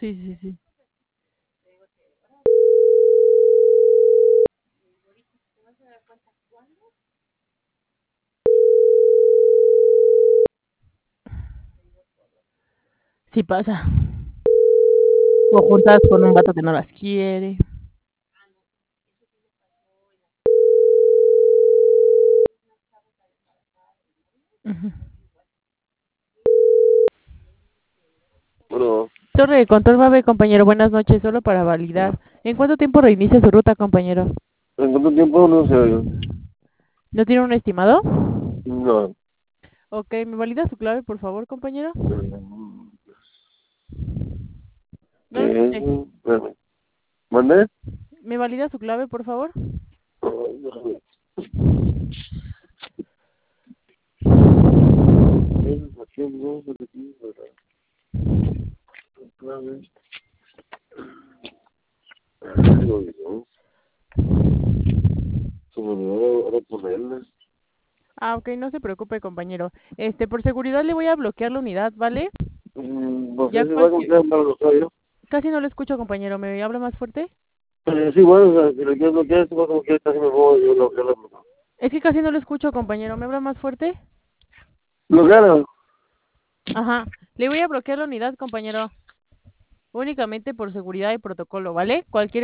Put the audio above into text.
Sí, sí, sí. Sí pasa. O juntas con un vato que no las quiere. Ujú. Bueno, Torre de control Babe, compañero. Buenas noches. Solo para validar. ¿En cuánto tiempo reinicia su ruta, compañero? ¿en cuánto tiempo? No sé. ¿No tiene un estimado? No. Ok, ¿me valida su clave, por favor, compañero? No lo escuché. Espérame. ¿Mandé? ¿Me valida su clave, por favor? Ay, déjame. Aquí no, aquí, ¿verdad? Clave. Ay, Dios. Se me olvidó ahora ponerle. Ah, ok, no se preocupe, compañero. Por seguridad le voy a bloquear la unidad, ¿vale? No Ya sé si va a cualquier... contar para los yo. Casi no lo escucho, compañero. ¿Me habla más fuerte? Sí, bueno, o sea, si lo quieres bloquear, tú vas como quieras, casi me voy, yo lo bloqueo. Es que casi no lo escucho, compañero. ¿Me habla más fuerte? ¿Bloquearon? Ajá. Le voy a bloquear la unidad, compañero. Únicamente por seguridad y protocolo, ¿vale? Cualquier